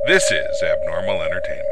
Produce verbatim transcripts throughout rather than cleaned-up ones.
This is Abnormal Entertainment.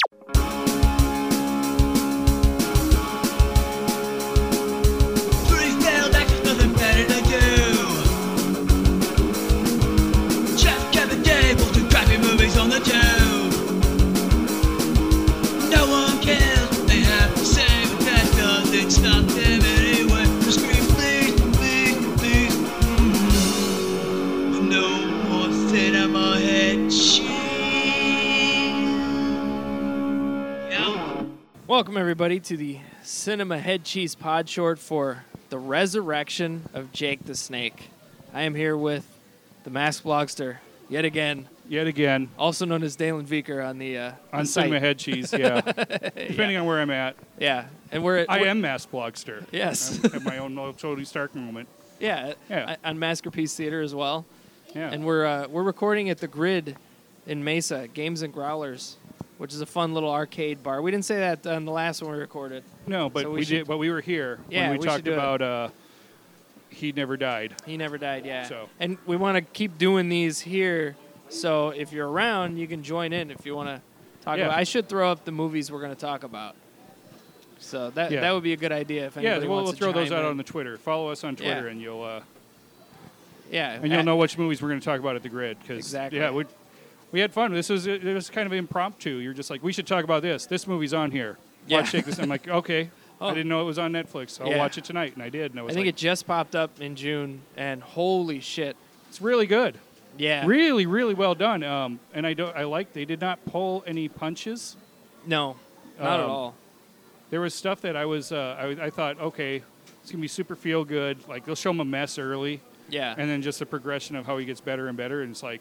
Welcome, everybody, to the Cinema Head Cheese Pod Short for the resurrection of Jake the Snake. I am here with the Masked Blogster, yet again. Yet again. Also known as Dalen Veeker on the uh, On the Cinema site. Head Cheese, yeah. Depending yeah. on where I'm at. Yeah, and we're at, I we're, am Masked Blogster. Yes. I have my own little Tony Stark moment. Yeah, Yeah. on Masterpiece Theater as well. Yeah. And we're uh, we're recording at the Grid in Mesa, Games and Growlers, which is a fun little arcade bar. We didn't say that on the last one we recorded. No, but So we we, should- did. But we were here Yeah, when we, we should talked do it. about uh, He Never Died. He never died, yeah. So. And we want to keep doing these here, so if you're around, you can join in if you want to talk Yeah. about. I should throw up the movies we're going to talk about. So that Yeah. that would be a good idea if Yeah, anybody we'll, we'll wants to throw those chime out in. on the Twitter. Follow us on Twitter, Yeah. and you'll uh, Yeah, and you'll at- know which movies we're going to talk about at the Grid. Cause, Exactly. Yeah, we we had fun. This was it was kind of impromptu. You're just like, we should talk about this. This movie's on here. Yeah. Watch take this. I'm like, okay. Oh. I didn't know it was on Netflix. I'll Yeah. watch it tonight, and I did. And I I was think like, it just popped up in June, and holy shit. it's really good. Yeah. Really, really well done. Um, and I don't. I like they did not pull any punches. No, not at Um, all. There was stuff that I was. Uh, I, I thought, okay, it's gonna be super feel good. Like they'll show him a mess early, Yeah. and then just the progression of how he gets better and better. And it's like,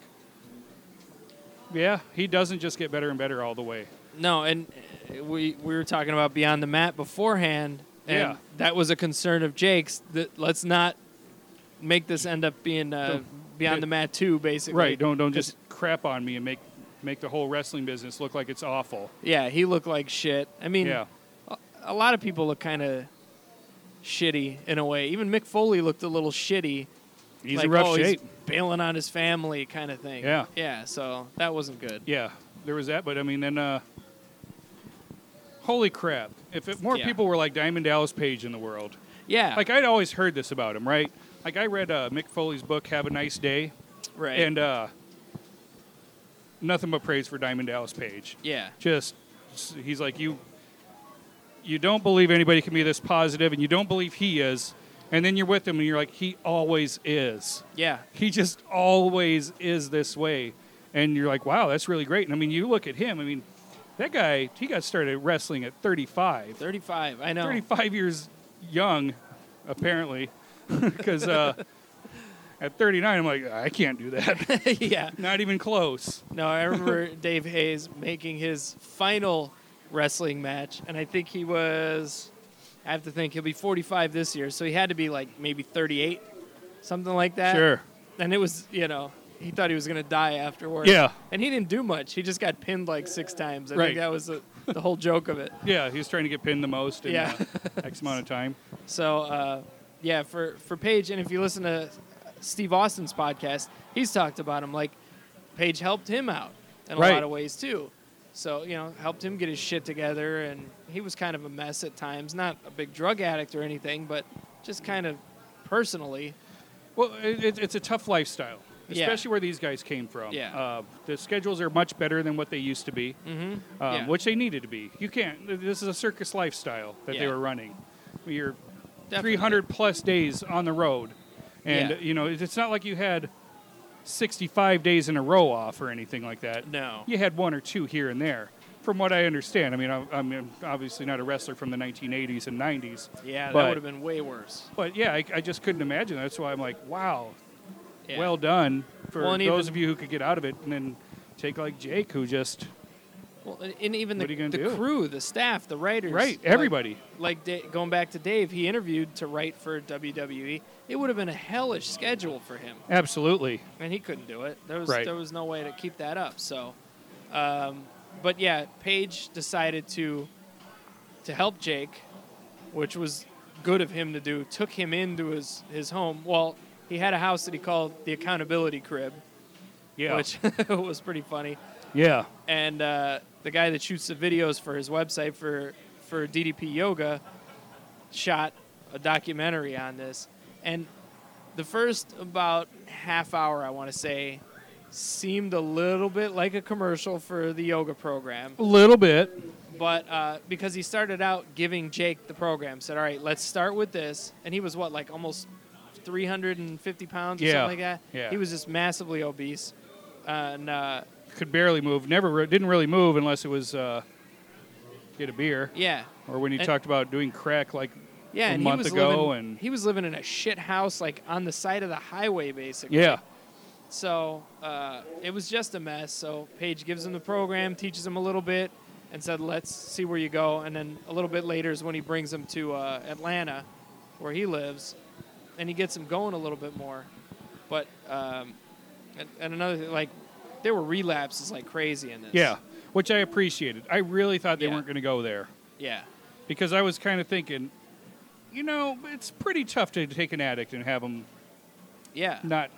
yeah, he doesn't just get better and better all the way. No, and uh, we we were talking about Beyond the Mat beforehand, and Yeah. that was a concern of Jake's. That let's not make this end up being uh, Don't- Beyond yeah. the Mat two, basically. Right? Don't don't 'Cause, just crap on me and make make the whole wrestling business look like it's awful. Yeah, he looked like shit. I mean, Yeah. a, a lot of people look kind of shitty in a way. Even Mick Foley looked a little shitty. He's like, in rough oh, shape. He's bailing on his family, kind of thing. Yeah. Yeah. So that wasn't good. Yeah, there was that, but I mean, then, uh, holy crap! If it, more Yeah. people were like Diamond Dallas Page in the world, Yeah. like I'd always heard this about him, right? Like I read uh, Mick Foley's book, Have a Nice Day, right. and uh, nothing but praise for Diamond Dallas Page. yeah. Just, he's like, you, you don't believe anybody can be this positive, and you don't believe he is, and then you're with him, and you're like, he always is. Yeah. He just always is this way. And you're like, wow, that's really great. And I mean, you look at him, I mean, that guy, he got started wrestling at thirty-five. thirty-five. I know. thirty-five years young, apparently. Because uh, at thirty-nine, I'm like, I can't do that. yeah. Not even close. No, I remember Dave Hayes making his final wrestling match, and I think he was, I have to think, he'll be forty-five this year, so he had to be like maybe thirty-eight, something like that. Sure. And it was, you know, he thought he was going to die afterwards. Yeah. And he didn't do much. He just got pinned like six times. I Right. think that was the, the whole joke of it. Yeah, he was trying to get pinned the most in Yeah. uh, X amount of time. So, uh, yeah, for, for Paige, and if you listen to Steve Austin's podcast, he's talked about him. Like, Paige helped him out in a Right. lot of ways, too. So, you know, helped him get his shit together, and he was kind of a mess at times. Not a big drug addict or anything, but just kind of personally. Well, it, it, it's a tough lifestyle, Yeah. especially where these guys came from. Yeah. Uh, the schedules are much better than what they used to be, Mm-hmm. um, Yeah. which they needed to be. You can't. This is a circus lifestyle that they Yeah. were running. You're Definitely. three hundred plus days on the road, and Yeah. you know it's not like you had sixty-five days in a row off or anything like that. No. You had one or two here and there. From what I understand, I mean, I'm, I'm obviously not a wrestler from the nineteen eighties and nineties. Yeah, but, that would have been way worse. But yeah, I, I just couldn't imagine. That's why I'm like, wow, Yeah. well done for Well, and those even- of you who could get out of it, and then take like Jake, who just Well, and even the, What are you gonna the do? crew, the staff, the writers. right, like- everybody. Like, Da- going back to Dave, he interviewed to write for W W E. It would have been a hellish schedule for him, Absolutely. and he couldn't do it. There was Right. there was no way to keep that up. So, um, but yeah, Paige decided to to help Jake, which was good of him to do. Took him into his his home. Well, he had a house that he called the Accountability Crib, Yeah. which was pretty funny. Yeah. And uh, the guy that shoots the videos for his website for for D D P Yoga shot a documentary on this. And the first about half hour, I want to say, seemed a little bit like a commercial for the yoga program. A little bit. But uh, because he started out giving Jake the program, said, all right, let's start with this. And he was, what, like almost three hundred fifty pounds or Yeah. something like that? Yeah. He was just massively obese. Uh, and uh, Could barely move. Never re- didn't really move unless it was uh, get a beer. yeah. Or when he And- talked about doing crack like Yeah, a and month he was ago. living, and he was living in a shit house, like on the side of the highway, basically. Yeah. So uh, it was just a mess. So Paige gives him the program, teaches him a little bit, and said, "Let's see where you go." And then a little bit later is when he brings him to uh, Atlanta, where he lives, and he gets him going a little bit more. But um, and, and another thing, like there were relapses like crazy in this. Yeah. Which I appreciated. I really thought they Yeah. weren't going to go there. Yeah. Because I was kind of thinking, you know, it's pretty tough to take an addict and have them Yeah. not.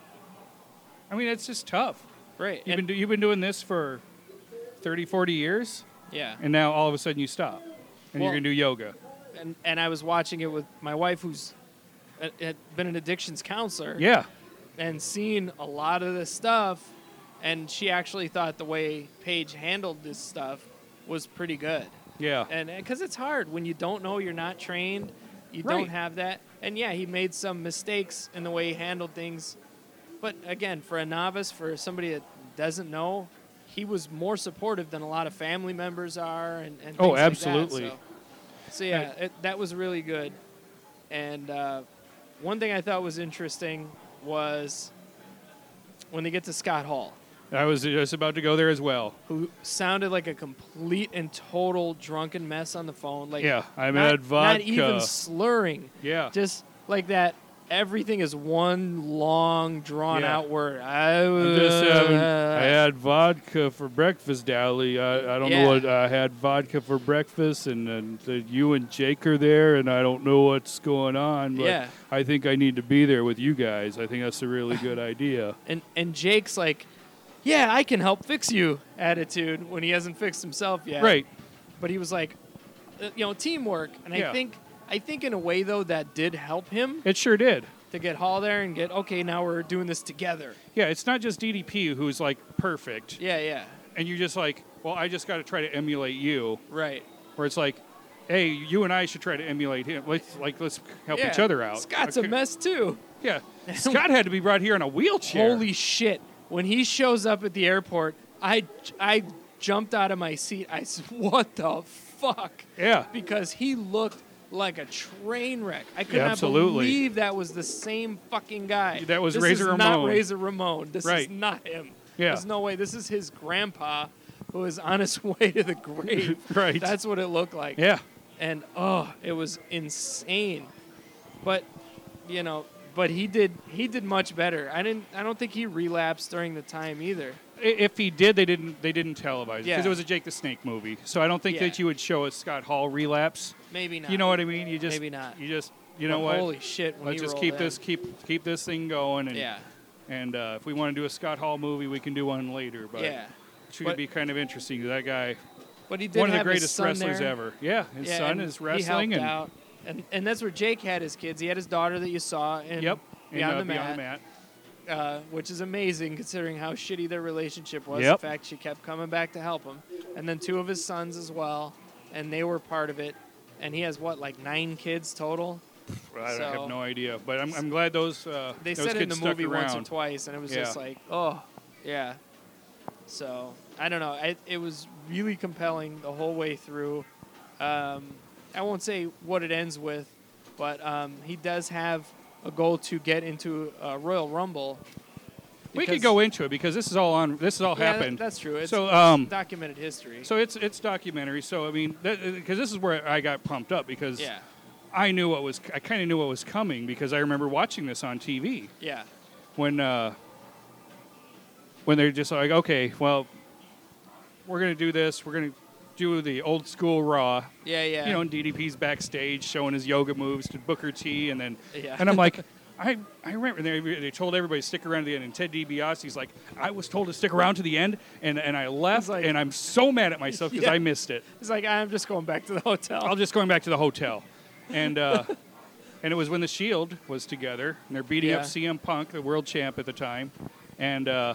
I mean, it's just tough. Right. You've And- been, do, you've been doing this for thirty, forty years, yeah. and now all of a sudden you stop. And Well- you're going to do yoga. and and I was watching it with my wife, who's uh, had been an addictions counselor, Yeah. and seen a lot of this stuff, and she actually thought the way Paige handled this stuff was pretty good. Yeah. And because it's hard when you don't know, you're not trained, you Right. don't have that. And yeah, he made some mistakes in the way he handled things, but again, for a novice, for somebody that doesn't know, he was more supportive than a lot of family members are, and, and Oh, things like that. absolutely. So, so yeah, it, that was really good. And uh, one thing I thought was interesting was when they get to Scott Hall, I was just about to go there as well. who sounded like a complete and total drunken mess on the phone. Like, Yeah, I not, had vodka. not even slurring. Yeah. Just like that. Everything is one long, drawn Yeah. out word. I, I'm just having, I had vodka for breakfast, Dally. I, I don't Yeah. know what I had vodka for breakfast, and, and the, you and Jake are there, and I don't know what's going on. But Yeah. I think I need to be there with you guys. I think that's a really good idea. and and Jake's like, yeah, I can help fix you attitude when he hasn't fixed himself yet. Right. But he was like, uh, you know, teamwork. And Yeah. I think I think in a way though that did help him It sure did. to get Hall there and get okay. Now we're doing this together. Yeah, it's not just D D P who's like perfect, Yeah, yeah, and you're just like, well, I just got to try to emulate you. right. Where it's like, hey, you and I should try to emulate him. Let's like let's help Yeah. each other out. Scott's Okay. a mess too. Yeah, Scott had to be brought here in a wheelchair. Holy shit! When he shows up at the airport, I I jumped out of my seat. I said, "What the fuck?" Yeah. Because he looked like a train wreck. I could Yeah, not absolutely. believe that was the same fucking guy. That was this Razor is not Ramon. Razor Ramon. This is Right. not him. Yeah. There's no way. This is his grandpa who is on his way to the grave. Right. That's what it looked like. Yeah. And oh, it was insane. But you know, but he did he did much better. I didn't I don't think he relapsed during the time either. I- If he did, they didn't. They didn't televise it Yeah. because it was a Jake the Snake movie. So I don't think Yeah. that you would show a Scott Hall relapse. Maybe not. You know what I mean? You just Maybe not. You just you know But what? Holy shit! When Let's he just rolled keep in. this keep keep this thing going. And Yeah. and uh, if we want to do a Scott Hall movie, we can do one later. But Yeah. it should But- be kind of interesting. That guy, But he did one of the have his greatest son wrestlers there. ever. Yeah, his Yeah, son and is he wrestling helped and out. And and that's where Jake had his kids. He had his daughter that you saw in yep, Beyond, and, uh, the, Beyond Mat, the Mat. Uh, which is amazing considering how shitty their relationship was. Yep. In fact, she kept coming back to help him. And then two of his sons as well, and they were part of it. And he has what, like nine kids total? I So- have no idea, but I'm, I'm glad those uh, They those said it in kids the stuck movie once or around. twice, and it was Yeah. just like, oh, yeah. So I don't know. I, it was really compelling the whole way through. Um, I won't say what it ends with, but um, he does have a goal to get into uh, Royal Rumble. We could because- go into it because this is all on. This has all Yeah, happened. that- that's true. It's, So, it's um, documented history. So it's it's documentary. So I mean, because this is where I got pumped up because yeah, I knew what was I kind of knew what was coming because I remember watching this on T V yeah, when uh, when they're just like, okay, well, we're gonna do this. We're gonna do the old school Raw. yeah, yeah. You know, and D D P's backstage showing his yoga moves to Booker T, and then Yeah. and I'm like, I I remember they, they told everybody to stick around to the end, and Ted DiBiase's like, I was told to stick around to the end, and, and I left, like- and I'm so mad at myself because Yeah. I missed it. He's like, I'm just going back to the hotel. I'm just going back to the hotel. And uh, and it was when the Shield was together, and they're beating Yeah. up C M Punk, the world champ at the time. And uh,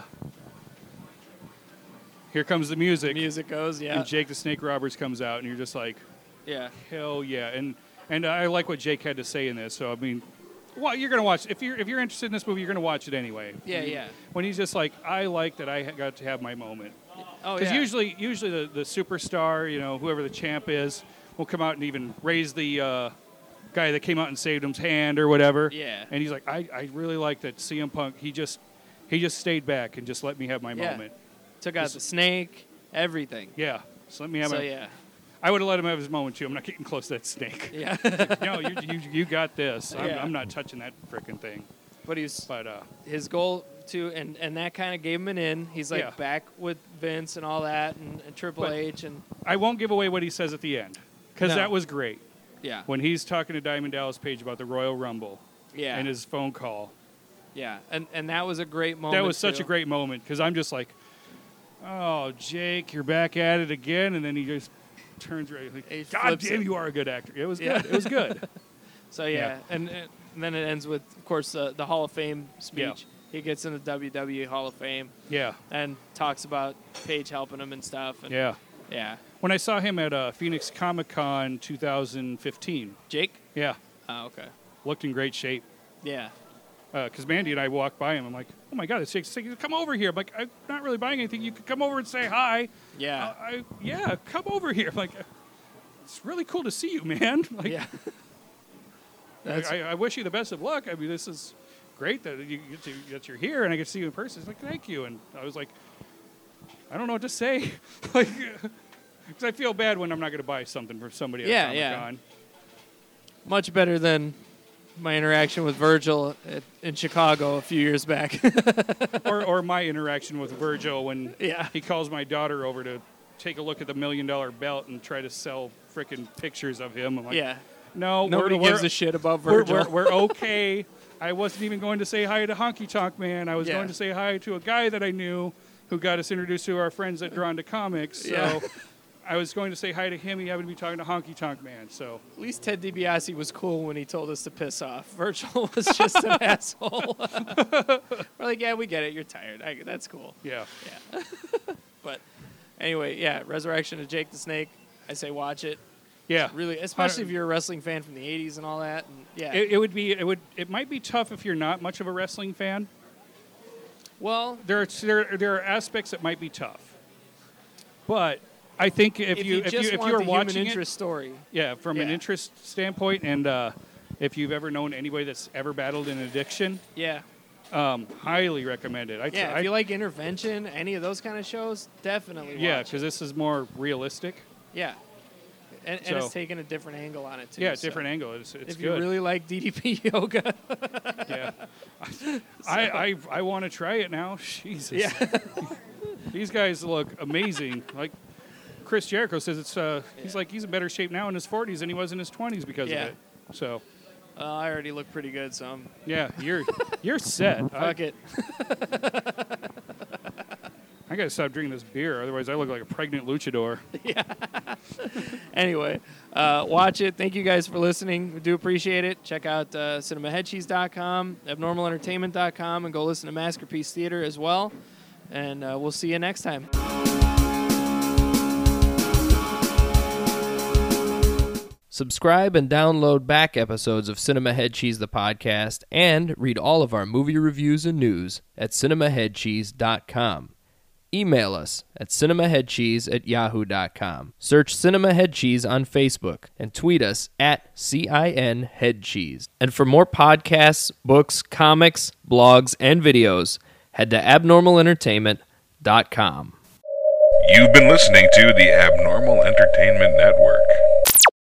here comes the music. Music goes, yeah. And Jake the Snake Roberts comes out, and you're just like, Yeah. hell yeah. And and I like what Jake had to say in this. So, I mean, well, you're going to watch. If you're, if you're interested in this movie, you're going to watch it anyway. Yeah, yeah. When he's just like, I like that I got to have my moment. Oh, Because yeah. usually, usually the, the superstar, you know, whoever the champ is, will come out and even raise the uh, guy that came out and saved him's hand or whatever. Yeah. And he's like, I, I really like that C M Punk. He just he just stayed back and just let me have my Yeah. moment. Took out Just- the snake, everything. Yeah. Just let me have So, my. yeah. I would have let him have his moment too. I'm not getting close to that snake. Yeah. No, you, you you got this. I'm, Yeah. I'm not touching that frickin' thing. But he's But uh, his goal to, and, and that kind of gave him an in. He's like Yeah. back with Vince and all that, and, and Triple But- H, and I won't give away what he says at the end because No. that was great. yeah, When he's talking to Diamond Dallas Page about the Royal Rumble yeah, and his phone call. yeah, and and that was a great moment. That was such too. a great moment because I'm just like, oh, Jake, you're back at it again. And then he just turns around. Like, He God flips damn, it. you are a good actor. It was Yeah. good. It was good. So yeah, Yeah. And, and then it ends with, of course, uh, the Hall of Fame speech. Yeah. He gets in the W W E Hall of Fame Yeah. and talks about Paige helping him and stuff. And Yeah. yeah. When I saw him at uh, Phoenix Comic Con two thousand fifteen, Jake. yeah, Oh, okay. looked in great shape. Yeah. Because Mandy and I walked by him. I'm like, oh my God, it's Jake. Jake, come over here. I'm like, I'm not really buying anything. You could come over and say hi. Yeah. Uh, I, yeah, come over here. I'm like, it's really cool to see you, man. Like, yeah. I, That's- I, I wish you the best of luck. I mean, this is great that you get to, that you're here and I get to see you in person. It's like, thank you. And I was like, I don't know what to say. Like, because I feel bad when I'm not going to buy something for somebody at Yeah, Comic yeah. Con. Much better than my interaction with Virgil at, in Chicago a few years back. or, or my interaction with Virgil when Yeah. he calls my daughter over to take a look at the million dollar belt and try to sell frickin' pictures of him. I'm like, yeah. no, Nobody we're, gives we're, a shit about we're, Virgil. we're, we're okay. I wasn't even going to say hi to Honky Tonk Man. I was Yeah. going to say hi to a guy that I knew who got us introduced to our friends at Drawn to Comics. So Yeah. I was going to say hi to him. He happened to be talking to Honky Tonk Man. So At least Ted DiBiase was cool when he told us to piss off. Virgil was just an asshole. We're like, yeah, we get it. You're tired. I, that's cool. yeah, Yeah. But anyway, yeah, Resurrection of Jake the Snake. I say watch it. yeah. Really, especially if you're a wrestling fan from the eighties and all that. And yeah. It, it would be. It would. It might be tough if you're not much of a wrestling fan. well, There are there, there are aspects that might be tough, but I think if, if you you if just you if want you're the human watching interest story, it, yeah, from an Yeah. interest standpoint, and uh, if you've ever known anybody that's ever battled an addiction, yeah. um, highly recommend it. I, Yeah, I, if you like intervention, any of those kind of shows, definitely watch yeah, it. because this is more realistic. Yeah. And, and So- it's taking a different angle on it, too. Yeah, so different angle. It's, it's If you good. really like D D P yoga, yeah, I I, I want to try it now. Jesus. yeah. These guys look amazing. Like Chris Jericho says, it's uh, he's like he's in better shape now in his forties than he was in his twenties because Yeah. of it. So Uh, I already look pretty good, so I'm, yeah, you're you're set. I, fuck it. I gotta stop drinking this beer, otherwise I look like a pregnant luchador. Anyway, uh, watch it. Thank you guys for listening. We do appreciate it. Check out uh, cinema head cheese dot com, abnormal entertainment dot com, and go listen to Masterpiece Theater as well. And uh, we'll see you next time. Subscribe and download back episodes of Cinema Head Cheese the podcast, and read all of our movie reviews and news at cinema head cheese dot com. Email us at cinemaheadcheese at yahoo dot com. Search Cinema Head Cheese on Facebook and tweet us at C I N Head Cheese. And for more podcasts, books, comics, blogs, and videos, head to abnormal entertainment dot com. You've been listening to the Abnormal Entertainment Network.